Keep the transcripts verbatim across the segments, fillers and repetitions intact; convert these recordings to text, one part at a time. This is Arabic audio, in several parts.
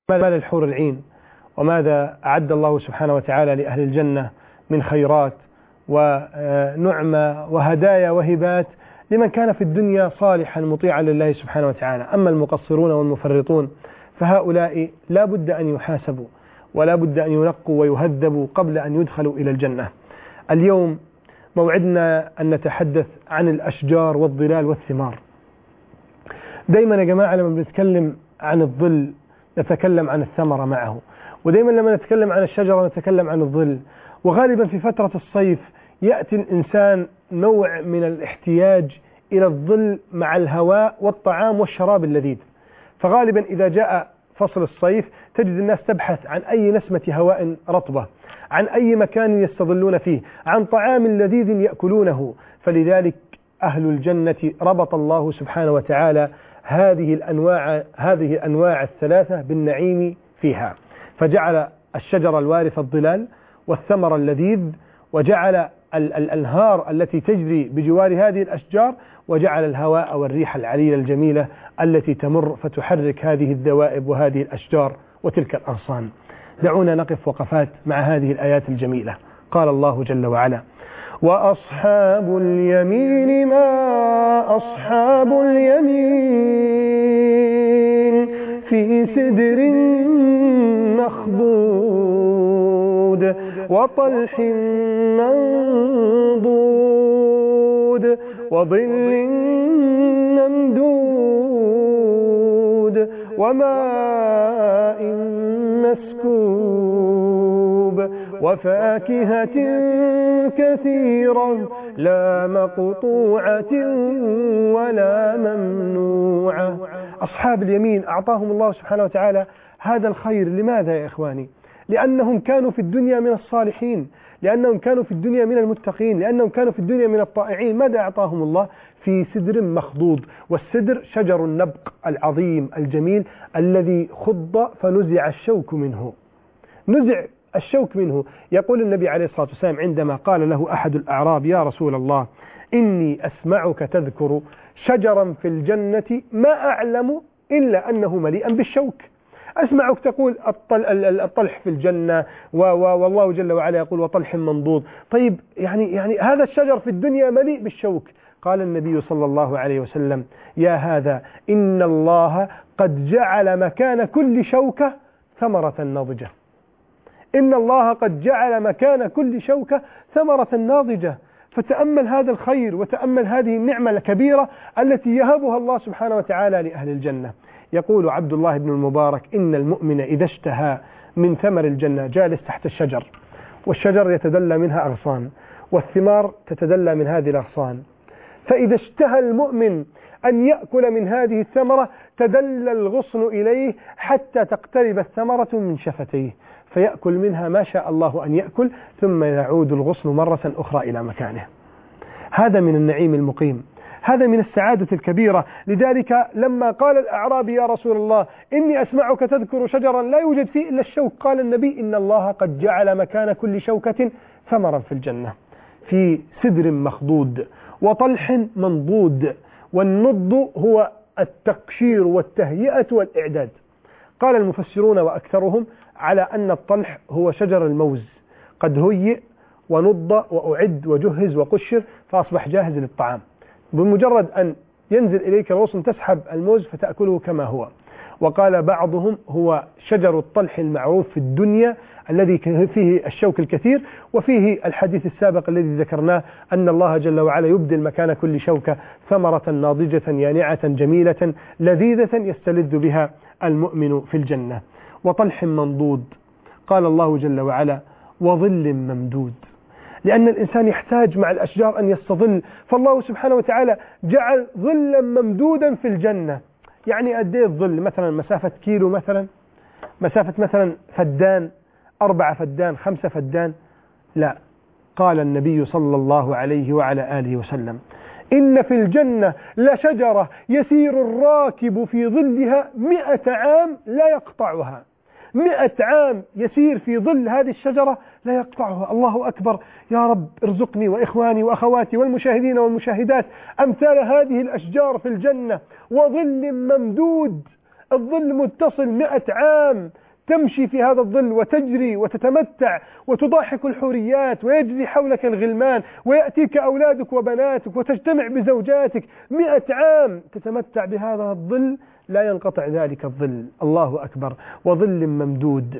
ماذا الحور العين وماذا أعد الله سبحانه وتعالى لأهل الجنة من خيرات ونعمة وهدايا وهبات لمن كان في الدنيا صالحا مطيعا لله سبحانه وتعالى. أما المقصرون والمفرطون فهؤلاء لا بد أن يحاسبوا ولا بد أن ينقوا ويهذبوا قبل أن يدخلوا إلى الجنة. اليوم موعدنا أن نتحدث عن الأشجار والظلال والثمار. دايما يا جماعة لما بنتكلم عن الظل نتكلم عن الثمرة معه، ودايما لما نتكلم عن الشجرة نتكلم عن الظل. وغالبا في فترة الصيف يأتي الإنسان نوع من الاحتياج إلى الظل مع الهواء والطعام والشراب اللذيذ. فغالبا إذا جاء فصل الصيف تجد الناس تبحث عن أي نسمة هواء رطبة، عن أي مكان يستظلون فيه، عن طعام لذيذ يأكلونه. فلذلك أهل الجنة ربط الله سبحانه وتعالى هذه الأنواع هذه الأنواع الثلاثة بالنعيم فيها، فجعل الشجر الوارث الظلال والثمر اللذيذ، وجعل الأنهار التي تجري بجوار هذه الأشجار، وجعل الهواء والريح العليلة الجميلة التي تمر فتحرك هذه الذوائب وهذه الأشجار وتلك الأغصان. دعونا نقف وقفات مع هذه الآيات الجميلة. قال الله جل وعلا: وأصحاب اليمين ما أصحاب اليمين في سدر مخضود وطلح منضود وظل ممدود وماء مسكوب وفاكهة كثيرة لا مقطوعة ولا ممنوعة. أصحاب اليمين أعطاهم الله سبحانه وتعالى هذا الخير. لماذا يا إخواني؟ لأنهم كانوا في الدنيا من الصالحين، لأنهم كانوا في الدنيا من المتقين، لأنهم كانوا في الدنيا من الطائعين. ماذا أعطاهم الله؟ في سدر مخضود. والسدر شجر النبق العظيم الجميل الذي خض فنزع الشوك منه، نزع الشوك منه. يقول النبي عليه الصلاة والسلام عندما قال له أحد الأعراب: يا رسول الله إني أسمعك تذكر شجرا في الجنة ما أعلم إلا أنه مليئا بالشوك. أسمعك تقول الطلح في الجنة، والله جل وعلا يقول وطلح منضود. طيب يعني يعني هذا الشجر في الدنيا مليء بالشوك. قال النبي صلى الله عليه وسلم: يا هذا إن الله قد جعل مكان كل شوكة ثمرة ناضجة. إن الله قد جعل مكان كل شوكة ثمرة ناضجة. فتأمل هذا الخير وتأمل هذه النعمة الكبيرة التي يهبها الله سبحانه وتعالى لأهل الجنة. يقول عبد الله بن المبارك: إن المؤمن إذا اشتهى من ثمر الجنة جالس تحت الشجر، والشجر يتدلى منها أغصان، والثمار تتدلى من هذه الأغصان. فإذا اشتهى المؤمن أن يأكل من هذه الثمرة تدلى الغصن إليه حتى تقترب الثمرة من شفتيه، فيأكل منها ما شاء الله أن يأكل، ثم يعود الغصن مرة أخرى إلى مكانه. هذا من النعيم المقيم، هذا من السعادة الكبيرة. لذلك لما قال الأعرابي: يا رسول الله إني أسمعك تذكر شجرا لا يوجد فيه إلا الشوك، قال النبي: إن الله قد جعل مكان كل شوكة ثمرا في الجنة في سدر مخضود وطلح منضود. والنض هو التقشير والتهيئة والإعداد. قال المفسرون وأكثرهم على أن الطلح هو شجر الموز، قد هيئ ونض وأعد وجهز وقشر فأصبح جاهز للطعام. بمجرد أن ينزل إليك الغصن تسحب الموز فتأكله كما هو. وقال بعضهم هو شجر الطلح المعروف في الدنيا الذي فيه الشوك الكثير، وفيه الحديث السابق الذي ذكرناه أن الله جل وعلا يبدل مكان كل شوكة ثمرة ناضجة يانعة جميلة لذيذة يستلذ بها المؤمن في الجنة. وطلح منضود، قال الله جل وعلا: وظل ممدود، لأن الإنسان يحتاج مع الأشجار أن يستظل، فالله سبحانه وتعالى جعل ظلا ممدودا في الجنة. يعني قد ايه الظل؟ مثلا مسافة كيلو، مثلا مسافة مثلا فدان، أربعة فدان، خمسة فدان؟ لا. قال النبي صلى الله عليه وعلى آله وسلم: إن في الجنة لشجرة يسير الراكب في ظلها مئة عام لا يقطعها. مئة عام يسير في ظل هذه الشجرة لا يقطعها. الله أكبر. يا رب ارزقني وإخواني وأخواتي والمشاهدين والمشاهدات أمثال هذه الأشجار في الجنة. وظل ممدود، الظل متصل مئة عام، تمشي في هذا الظل وتجري وتتمتع وتضاحك الحوريات ويجري حولك الغلمان ويأتيك أولادك وبناتك وتجتمع بزوجاتك، مئة عام تتمتع بهذا الظل لا ينقطع ذلك الظل. الله أكبر. وظل ممدود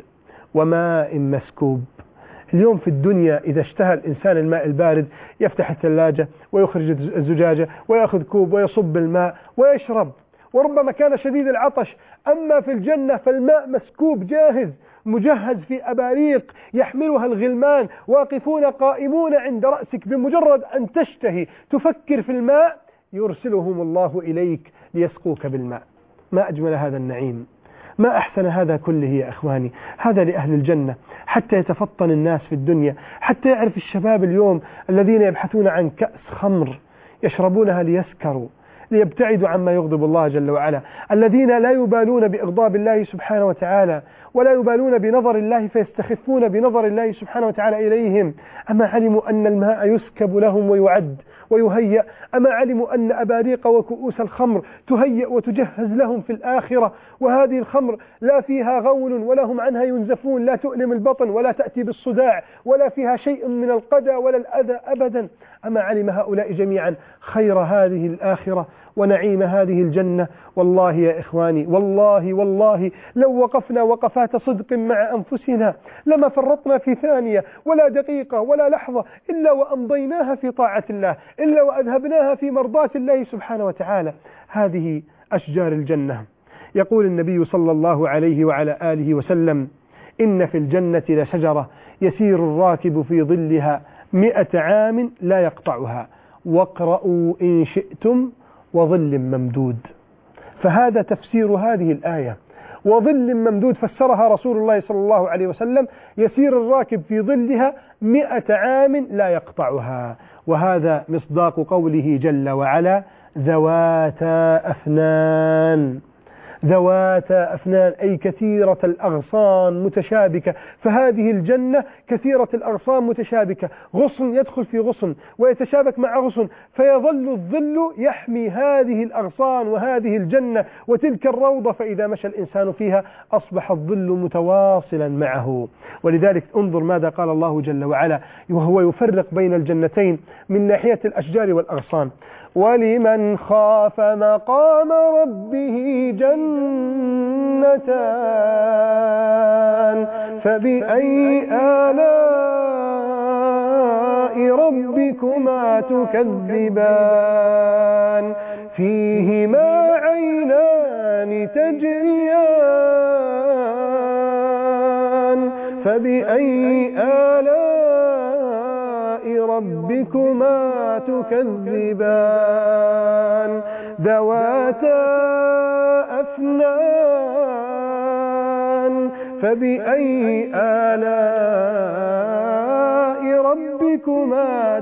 وماء مسكوب. اليوم في الدنيا إذا اشتهى الإنسان الماء البارد يفتح الثلاجة ويخرج الزجاجة ويأخذ كوب ويصب الماء ويشرب، وربما كان شديد العطش. أما في الجنة فالماء مسكوب جاهز مجهز في أباريق يحملها الغلمان، واقفون قائمون عند رأسك، بمجرد أن تشتهي تفكر في الماء يرسلهم الله إليك ليسقوك بالماء. ما أجمل هذا النعيم، ما أحسن هذا كله يا أخواني. هذا لأهل الجنة، حتى يتفطن الناس في الدنيا، حتى يعرف الشباب اليوم الذين يبحثون عن كأس خمر يشربونها ليسكروا ليبتعدوا عما يغضب الله جل وعلا، الذين لا يبالون بإغضاب الله سبحانه وتعالى ولا يبالون بنظر الله فيستخفون بنظر الله سبحانه وتعالى إليهم. أما علموا أن الماء يسكب لهم ويعد ويهيأ؟ أما علموا أن أباريق وكؤوس الخمر تهيأ وتجهز لهم في الآخرة، وهذه الخمر لا فيها غول ولا هم عنها ينزفون، لا تؤلم البطن ولا تأتي بالصداع ولا فيها شيء من القدى ولا الأذى أبدا؟ أما علم هؤلاء جميعا خير هذه الآخرة ونعيم هذه الجنة؟ والله يا إخواني، والله والله لو وقفنا وقفات صدق مع أنفسنا لما فرطنا في ثانية ولا دقيقة ولا لحظة إلا وأمضيناها في طاعة الله، إلا وأذهبناها في مرضاة الله سبحانه وتعالى. هذه أشجار الجنة. يقول النبي صلى الله عليه وعلى آله وسلم: إن في الجنة لشجرة يسير الراكب في ظلها مئة عام لا يقطعها، واقرأوا إن شئتم وظل ممدود. فهذا تفسير هذه الآية. وظل ممدود فسرها رسول الله صلى الله عليه وسلم: يسير الراكب في ظلها مئة عام لا يقطعها. وهذا مصداق قوله جل وعلا: ذواتا أفنان. ذواتا أفنان أي كثيرة الأغصان متشابكة. فهذه الجنة كثيرة الأغصان متشابكة، غصن يدخل في غصن ويتشابك مع غصن، فيظل الظل يحمي هذه الأغصان وهذه الجنة وتلك الروضة، فإذا مشى الإنسان فيها أصبح الظل متواصلا معه. ولذلك انظر ماذا قال الله جل وعلا وهو يفرق بين الجنتين من ناحية الأشجار والأغصان: ولمن خاف مقام ربه جنتان فبأي آلاء ربكما تكذبان فيهما عينان تجريان فبأي آلاء ربكما تكذبان ذواتا أفنان فبأي آلاء ربكما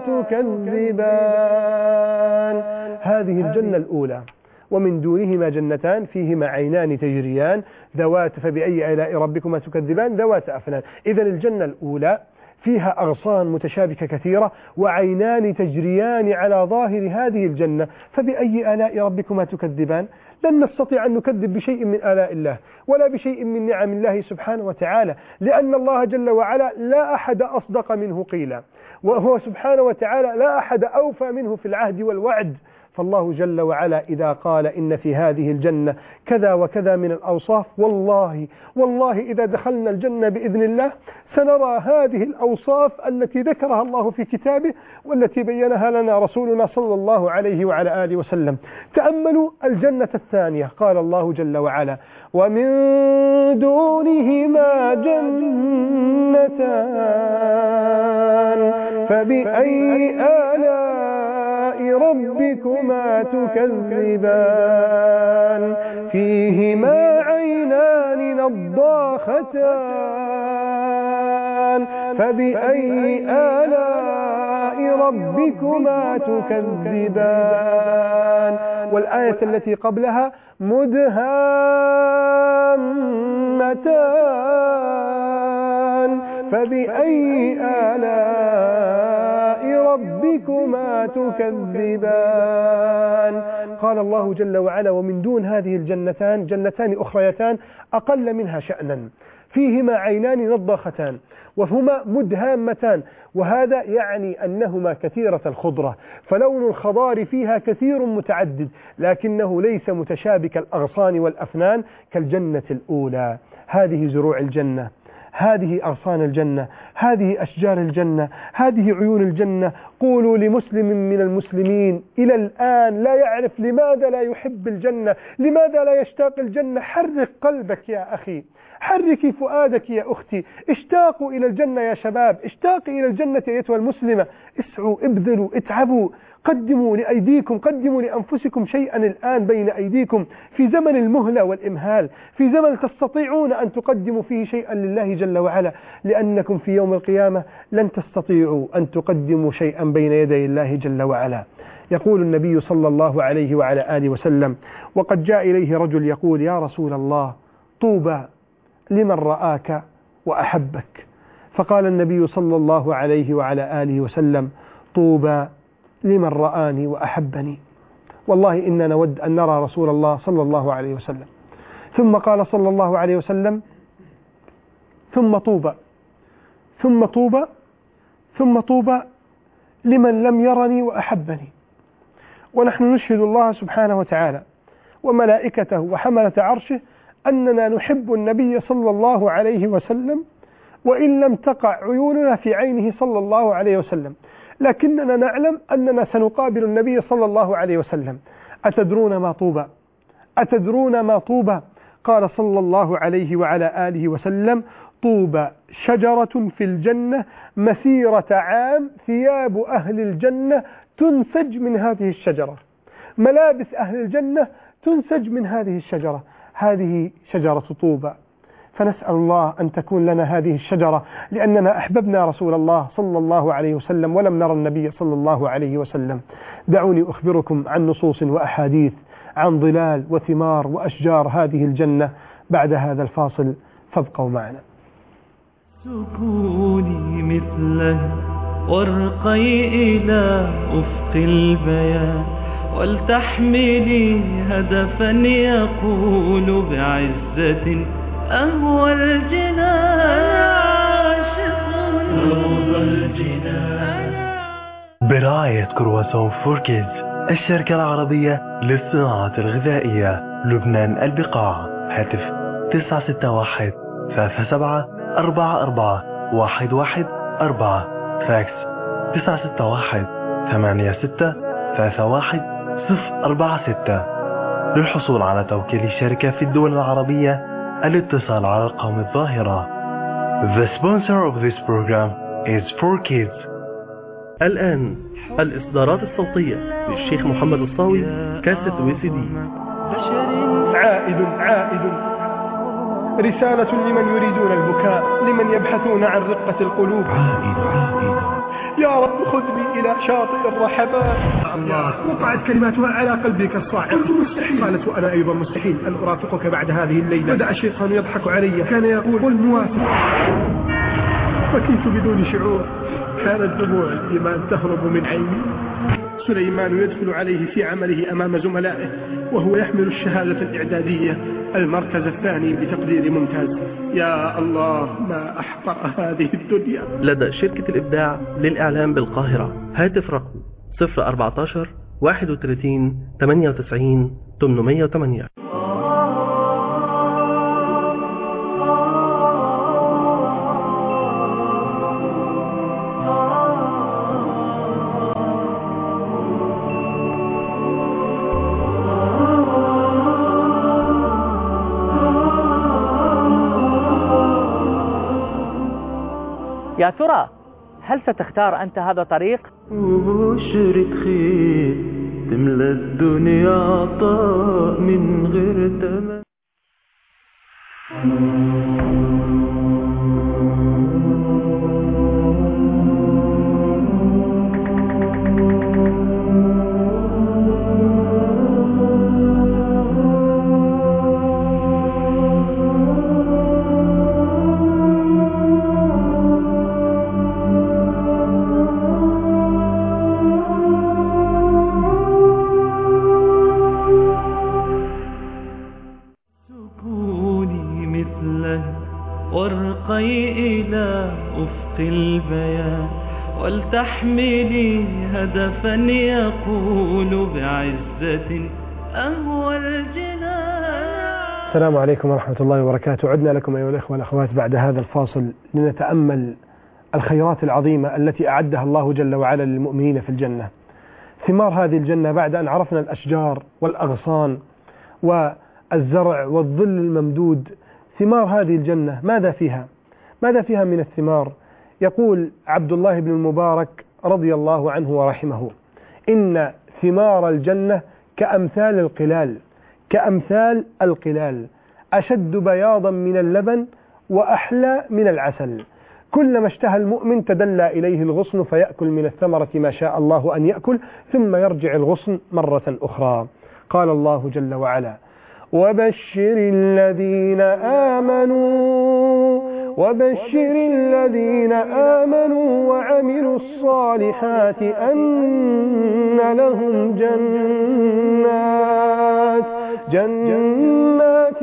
تكذبان. هذه الجنة الأولى. ومن دونهما جنتان فيهما عينان تجريان ذوات فبأي آلاء ربكما تكذبان ذوات أفنان. إذن الجنة الأولى فيها أغصان متشابكة كثيرة وعينان تجريان على ظاهر هذه الجنة، فبأي آلاء ربكما تكذبان؟ لن نستطيع أن نكذب بشيء من آلاء الله ولا بشيء من نعم الله سبحانه وتعالى، لأن الله جل وعلا لا أحد أصدق منه قيلا، وهو سبحانه وتعالى لا أحد أوفى منه في العهد والوعد. فالله جل وعلا إذا قال إن في هذه الجنة كذا وكذا من الأوصاف، والله والله إذا دخلنا الجنة بإذن الله سنرى هذه الأوصاف التي ذكرها الله في كتابه والتي بينها لنا رسولنا صلى الله عليه وعلى آله وسلم. تأملوا الجنة الثانية، قال الله جل وعلا: ومن دونهما جنتان فبأي آلاء ربكما تكذبان فيهما عينان نضاختان فبأي آلاء ربكما تكذبان. والآية التي قبلها: مدهامتان فبأي آلاء ربكما تكذبان. قال الله جل وعلا: ومن دون هذه الجنتان جنتان أخريتان أقل منها شأنا، فيهما عينان نضاختان وهما مدهامتان، وهذا يعني أنهما كثيرة الخضرة، فلون الخضار فيها كثير متعدد، لكنه ليس متشابك الأغصان والأفنان كالجنة الأولى. هذه زروع الجنة، هذه أغصان الجنة، هذه أشجار الجنة، هذه عيون الجنة. قولوا لمسلم من المسلمين إلى الآن لا يعرف لماذا لا يحب الجنة، لماذا لا يشتاق الجنة، حرك قلبك يا أخي، حركي فؤادك يا أختي، اشتاقوا إلى الجنة يا شباب، اشتاقي إلى الجنة أيتها المسلمة، اسعوا، ابذلوا، اتعبوا، قدموا لأيديكم، قدموا لأنفسكم شيئا الآن بين أيديكم، في زمن المهلة والإمهال، في زمن تستطيعون أن تقدموا فيه شيئا لله جل وعلا، لأنكم في يوم القيامة لن تستطيعوا أن تقدموا شيئا بين يدي الله جل وعلا. يقول النبي صلى الله عليه وعلى آله وسلم: وقد جاء إليه رجل يقول: يا رسول الله، طوبى لمن رآك وأحبك. فقال النبي صلى الله عليه وعلى آله وسلم: طوبى لمن رآني وأحبني. والله إننا نود أن نرى رسول الله صلى الله عليه وسلم. ثم قال صلى الله عليه وسلم: ثم طوبى ثم طوبى ثم طوبى لمن لم يرني وأحبني. ونحن نشهد الله سبحانه وتعالى وملائكته وحملة عرشه أننا نحب النبي صلى الله عليه وسلم، وإن لم تقع عيوننا في عينه صلى الله عليه وسلم، لكننا نعلم أننا سنقابل النبي صلى الله عليه وسلم. أتدرون ما طوبى؟ أتدرون ما طوبى؟ قال صلى الله عليه وعلى آله وسلم: طوبى شجرة في الجنة مسيرة عام، ثياب أهل الجنة تنسج من هذه الشجرة، ملابس أهل الجنة تنسج من هذه الشجرة. هذه شجرة طوبى، فنسأل الله أن تكون لنا هذه الشجرة، لأننا أحببنا رسول الله صلى الله عليه وسلم ولم نرى النبي صلى الله عليه وسلم. دعوني أخبركم عن نصوص وأحاديث عن ظلال وثمار وأشجار هذه الجنة بعد هذا الفاصل، فابقوا معنا. سكوني مثله وارقي إلى أفق البيان، ولتحملي هدفا يقول بعزة أهوى الجنان، عاشق روض الجنان. برعاية كرواسون فور كيدز، الشركة العربية للصناعة الغذائية، لبنان البقاع. هاتف تسعة ستة واحد ثلاثة سبعة أربعة أربعة واحد واحد أربعة، فاكس تسعة ستة واحد ثمانية ستة ثلاثة واحد صفر أربعة ستة. للحصول على توكيل الشركة في الدول العربية الاتصال على الأرقام الظاهرة. The sponsor of this program is فور كيدز. الآن الإصدارات الصوتية للشيخ محمد الصاوي، كاسة وي سي دي. عائد عائد، رسالة لمن يريدون البكاء، لمن يبحثون عن رقة القلوب. عائد عائد، يا رب خذني إلى شاطئ الرحمات. الله، وقعت كلماتها على قلبي كالصاعق. قلت مستحيل. قالت وأنا أيضا مستحيل أن أرافقك بعد هذه الليلة. بدأ الشيطان يضحك علي، كان يقول قل موافق، بكيت بدون شعور، كانت دموع الإيمان تهرب من عيني. سليمان يدخل عليه في عمله أمام زملائه وهو يحمل الشهادة الإعدادية، المركز الثاني بتقدير ممتاز. يا الله، ما أحقر هذه الدنيا. لدى شركة الإبداع للإعلام بالقاهرة، هاتف رقم صفر أربعتاشر واحد وثلاثين ثمانية وتسعين ثمانمائة وثمانية. يا ترى هل ستختار أنت هذا الطريق؟ بشرة خير تملى الدنيا عطاء من غير تمن. وارقي إلى أفق البيان ولتحملي هدفا يقول بعزة أهوى الجنان. السلام عليكم ورحمة الله وبركاته. عدنا لكم أيها الأخوة والأخوات بعد هذا الفاصل لنتأمل الخيرات العظيمة التي أعدها الله جل وعلا للمؤمنين في الجنة. ثمار هذه الجنة بعد أن عرفنا الأشجار والأغصان والزرع والظل الممدود، ثمار هذه الجنة ماذا فيها؟ ماذا فيها من الثمار؟ يقول عبد الله بن المبارك رضي الله عنه ورحمه: إن ثمار الجنة كأمثال القلال، كأمثال القلال أشد بياضا من اللبن وأحلى من العسل، كلما اشتهى المؤمن تدلى إليه الغصن فيأكل من الثمرة ما شاء الله أن يأكل ثم يرجع الغصن مرة أخرى. قال الله جل وعلا: وبشر الذين آمنوا وبشر الذين آمنوا وعملوا الصالحات أن لهم جنات جنات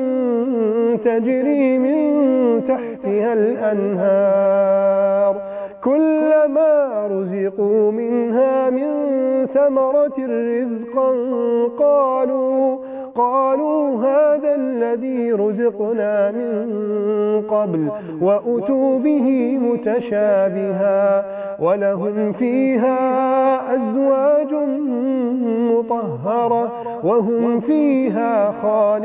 تجري من تحتها الأنهار كلما رزقوا منها من ثمرة رزقا قالوا قالوا هذا الذي رزقنا من قبل وأتوا به متشابها ولهم فيها أزواج مطهرة وهم فيها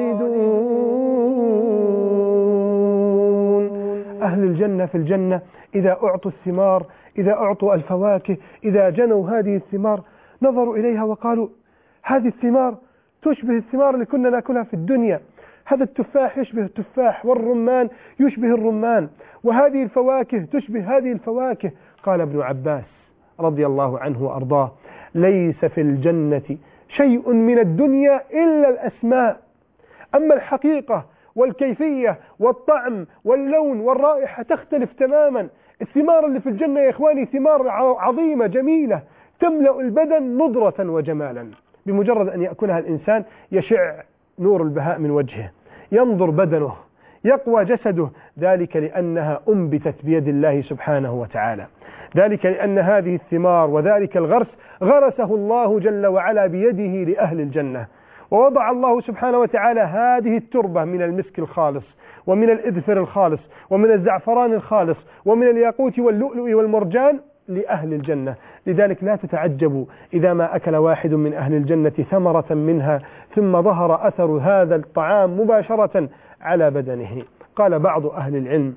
خالدون. أهل الجنة في الجنة إذا أعطوا الثمار، إذا أعطوا الفواكه، إذا جنوا هذه الثمار نظروا إليها وقالوا: هذه الثمار تشبه الثمار اللي كنا نأكلها في الدنيا، هذا التفاح يشبه التفاح، والرمان يشبه الرمان، وهذه الفواكه تشبه هذه الفواكه. قال ابن عباس رضي الله عنه وأرضاه: ليس في الجنة شيء من الدنيا إلا الأسماء، أما الحقيقة والكيفية والطعم واللون والرائحة تختلف تماما. الثمار اللي في الجنة يا إخواني ثمار عظيمة جميلة تملأ البدن نضرة وجمالا، بمجرد أن يأكلها الإنسان يشع نور البهاء من وجهه، ينظر بدنه، يقوى جسده، ذلك لأنها أنبتت بيد الله سبحانه وتعالى، ذلك لأن هذه الثمار وذلك الغرس غرسه الله جل وعلا بيده لأهل الجنة. ووضع الله سبحانه وتعالى هذه التربة من المسك الخالص ومن الإذفر الخالص ومن الزعفران الخالص ومن الياقوت واللؤلؤ والمرجان لأهل الجنة. لذلك لا تتعجبوا إذا ما أكل واحد من أهل الجنة ثمرة منها ثم ظهر أثر هذا الطعام مباشرة على بدنه. قال بعض أهل العلم: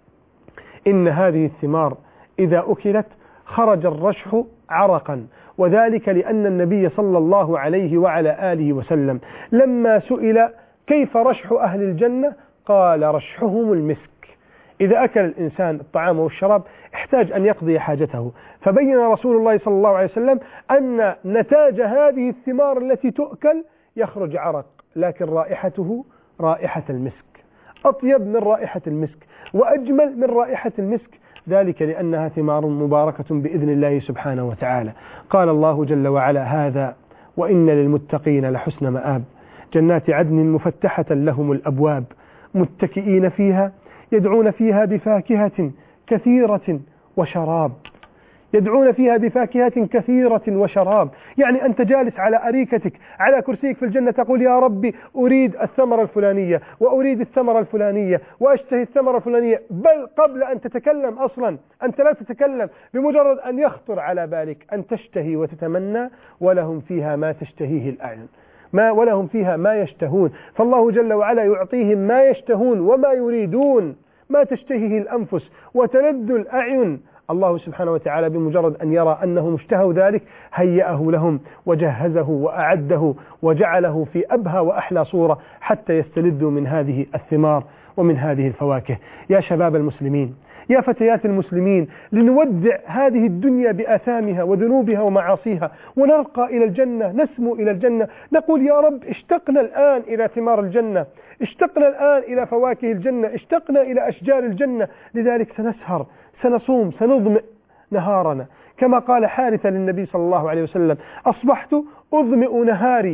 إن هذه الثمار إذا أكلت خرج الرشح عرقا، وذلك لأن النبي صلى الله عليه وعلى آله وسلم لما سئل كيف رشح أهل الجنة قال: رشحهم المسك. إذا أكل الإنسان الطعام والشراب احتاج أن يقضي حاجته، فبين رسول الله صلى الله عليه وسلم أن نتاج هذه الثمار التي تؤكل يخرج عرق، لكن رائحته رائحة المسك، أطيب من رائحة المسك وأجمل من رائحة المسك، ذلك لأنها ثمار مباركة بإذن الله سبحانه وتعالى. قال الله جل وعلا: هذا وإن للمتقين لحسن مآب، جنات عدن مفتحة لهم الأبواب متكئين فيها يدعون فيها بفاكهة كثيرة وشراب، يدعون فيها بفاكهة كثيرة وشراب. يعني أنت جالس على أريكتك على كرسيك في الجنة تقول: يا ربي أريد الثمرة الفلانية وأريد الثمرة الفلانية وأشتهي الثمرة الفلانية، بل قبل أن تتكلم أصلا أنت لا تتكلم، بمجرد أن يخطر على بالك أن تشتهي وتتمنى، ولهم فيها ما تشتهيه الأعين ما ولهم فيها ما يشتهون. فالله جل وعلا يعطيهم ما يشتهون وما يريدون، ما تشتهيه الأنفس وتلذ الأعين. الله سبحانه وتعالى بمجرد أن يرى أنهم اشتهوا ذلك هيأه لهم وجهزه وأعده وجعله في أبهى وأحلى صورة حتى يستلذوا من هذه الثمار ومن هذه الفواكه. يا شباب المسلمين، يا فتيات المسلمين، لنودع هذه الدنيا بآثامها وذنوبها ومعاصيها ونرقى إلى الجنة، نسمو إلى الجنة، نقول: يا رب اشتقنا الآن إلى ثمار الجنة، اشتقنا الآن إلى فواكه الجنة، اشتقنا إلى أشجار الجنة. لذلك سنسهر، سنصوم، سنظمئ نهارنا، كما قال حارثة للنبي صلى الله عليه وسلم: أصبحت أظمئ نهاري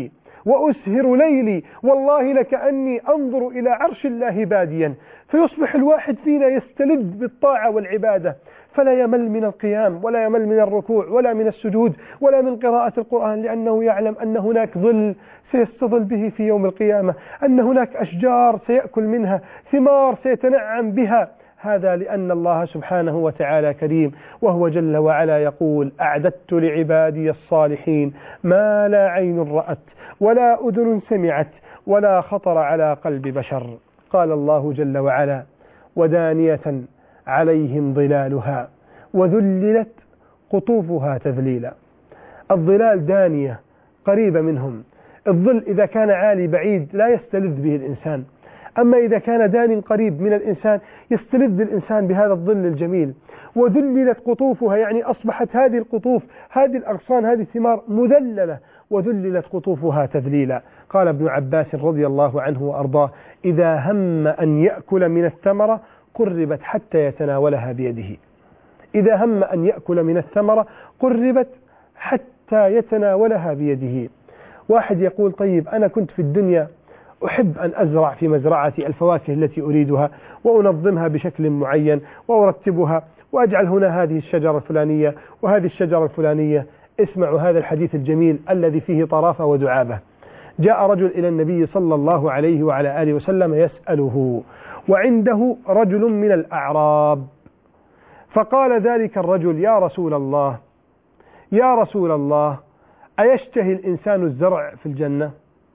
وأسهر ليلي والله لكأني أنظر إلى عرش الله باديا. فيصبح الواحد فينا يستلذ بالطاعة والعبادة، فلا يمل من القيام ولا يمل من الركوع ولا من السجود ولا من قراءة القرآن، لأنه يعلم أن هناك ظل سيستظل به في يوم القيامة، أن هناك أشجار سيأكل منها، ثمار سيتنعم بها. هذا لأن الله سبحانه وتعالى كريم، وهو جل وعلا يقول: أعددت لعبادي الصالحين ما لا عين رأت ولا أذن سمعت ولا خطر على قلب بشر. قال الله جل وعلا: ودانية عليهم ظلالها وذللت قطوفها تذليلا. الظلال دانية قريبة منهم، الظل إذا كان عالي بعيد لا يستلذ به الإنسان، أما إذا كان دان قريب من الإنسان يستلذ الإنسان بهذا الظل الجميل. وذللت قطوفها يعني أصبحت هذه القطوف، هذه الأغصان، هذه الثمار مذللة، وذللت قطوفها تذليلا. قال ابن عباس رضي الله عنه وأرضاه: إذا هم أن يأكل من الثمرة قربت حتى يتناولها بيده. إذا هم أن يأكل من الثمرة قربت حتى يتناولها بيده. واحد يقول: طيب أنا كنت في الدنيا أحب أن أزرع في مزرعتي الفواكه التي أريدها وأنظمها بشكل معين وأرتبها وأجعل هنا هذه الشجرة الفلانية وهذه الشجرة الفلانية. اسمعوا هذا الحديث الجميل الذي فيه طرافة ودعابة. جاء رجل إلى النبي صلى الله عليه وعلى آله وسلم يسأله، وعنده رجل من الأعراب، فقال ذلك الرجل: يا رسول الله يا رسول الله أيشتهي الإنسان الزرع في الجنة؟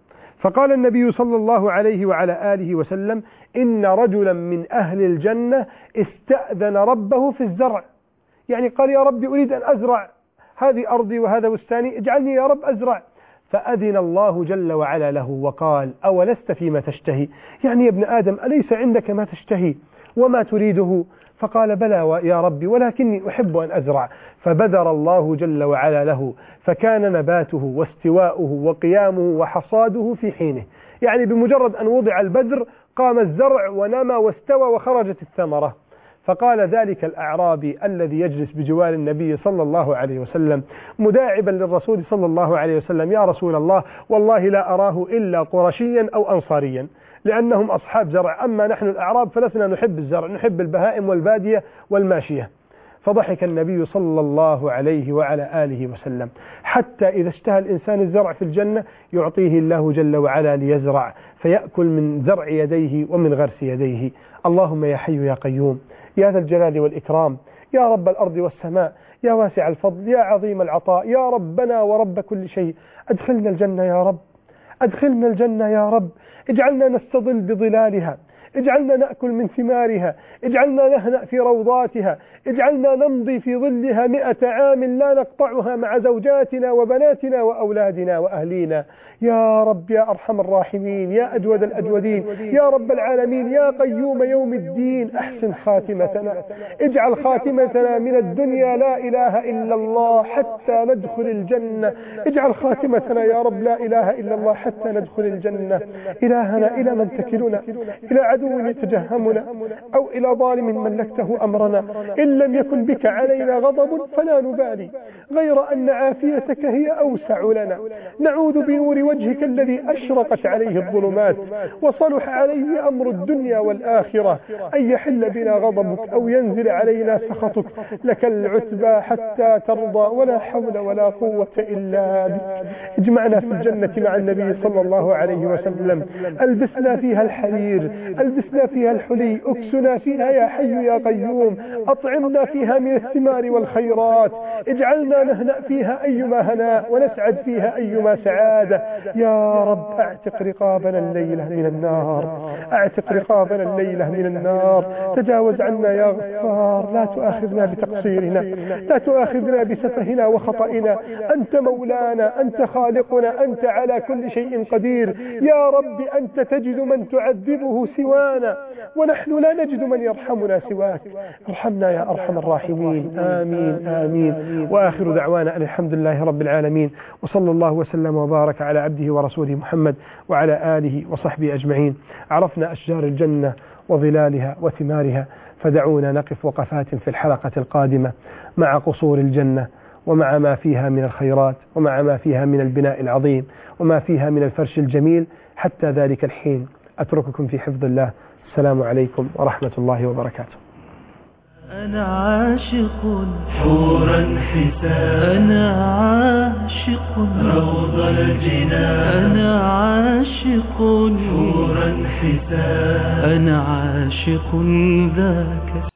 فقال النبي صلى الله عليه وعلى آله وسلم: إن رجلا من أهل الجنة استأذن ربه في الزرع، يعني قال: يا ربي أريد أن أزرع، هذه أرضي وهذا بستاني، اجعلني يا رب أزرع. فأذن الله جل وعلا له وقال: أولست فيما تشتهي؟ يعني يا ابن آدم أليس عندك ما تشتهي وما تريده؟ فقال: بلى يا ربي ولكني أحب أن أزرع. فبذر الله جل وعلا له، فكان نباته واستواؤه وقيامه وحصاده في حينه، يعني بمجرد أن وضع البذر قام الزرع ونمى واستوى وخرجت الثمرة. فقال ذلك الأعرابي الذي يجلس بجوار النبي صلى الله عليه وسلم مداعبا للرسول صلى الله عليه وسلم: يا رسول الله والله لا أراه إلا قرشيا أو أنصاريا، لأنهم أصحاب زرع، أما نحن الأعراب فلسنا نحب الزرع، نحب البهائم والبادية والماشية. فضحك النبي صلى الله عليه وعلى آله وسلم، حتى إذا اشتهى الإنسان الزرع في الجنة يعطيه الله جل وعلا ليزرع، فيأكل من زرع يديه ومن غرس يديه. اللهم يا حي يا قيوم يا ذا الجلال والإكرام، يا رب الأرض والسماء، يا واسع الفضل، يا عظيم العطاء، يا ربنا ورب كل شيء، أدخلنا الجنة يا رب، أدخلنا الجنة يا رب، اجعلنا نستظل بظلالها، اجعلنا نأكل من ثمارها، اجعلنا نهنأ في روضاتها، اجعلنا نمضي في ظلها مئة عام لا نقطعها مع زوجاتنا وبناتنا وأولادنا وأهلينا. يا رب يا أرحم الراحمين، يا أجود الأجودين، يا رب العالمين، يا قيوم يوم الدين، أحسن خاتمتنا، اجعل خاتمتنا من الدنيا لا إله إلا الله حتى ندخل الجنة، اجعل خاتمتنا يا رب لا إله إلا الله حتى ندخل الجنة. إلهنا إلى من تكلنا؟ إلى عدو يتجهمنا أو إلى ظالم ملكته أمرنا؟ إن لم يكن بك علينا غضب فلا نبالي، غير أن عافيتك هي أوسع لنا. نعوذ بنور وجهك الذي أشرقت عليه الظلمات وصلح عليه أمر الدنيا والآخرة أن يحل بنا غضبك أو ينزل علينا سخطك. لك العتبى حتى ترضى، ولا حول ولا قوة إلا بك. اجمعنا في الجنة مع النبي صلى الله عليه وسلم، ألبسنا فيها الحرير، ألبسنا فيها الحلي، أكسنا فيها يا حي يا قيوم، أطعمنا فيها من الثمار والخيرات، اجعلنا نهنأ فيها أيما هناء ونسعد فيها أيما سعادة. يا رب اعتق رقابنا الليلة من النار، اعتق رقابنا الليلة من النار. تجاوز عنا يا غفار، لا تؤاخذنا بتقصيرنا، لا تؤاخذنا بسفهنا وخطئنا، أنت مولانا، أنت خالقنا، أنت على كل شيء قدير. يا رب أنت تجد من تعذبه سوانا، ونحن لا نجد من يرحمنا سواك. ارحمنا يا أرحم الراحمين. آمين آمين. وآخر دعوانا أن الحمد لله رب العالمين، وصلى الله وسلم وبارك على عبده ورسوله محمد وعلى آله وصحبه أجمعين. عرفنا أشجار الجنة وظلالها وثمارها، فدعونا نقف وقفات في الحلقة القادمة مع قصور الجنة ومع ما فيها من الخيرات ومع ما فيها من البناء العظيم وما فيها من الفرش الجميل. حتى ذلك الحين أترككم في حفظ الله. السلام عليكم ورحمة الله وبركاته. أنا عاشق حورا حسان، أنا عاشق روض الجنان، أنا عاشق حورا حسان، أنا عاشق ذاك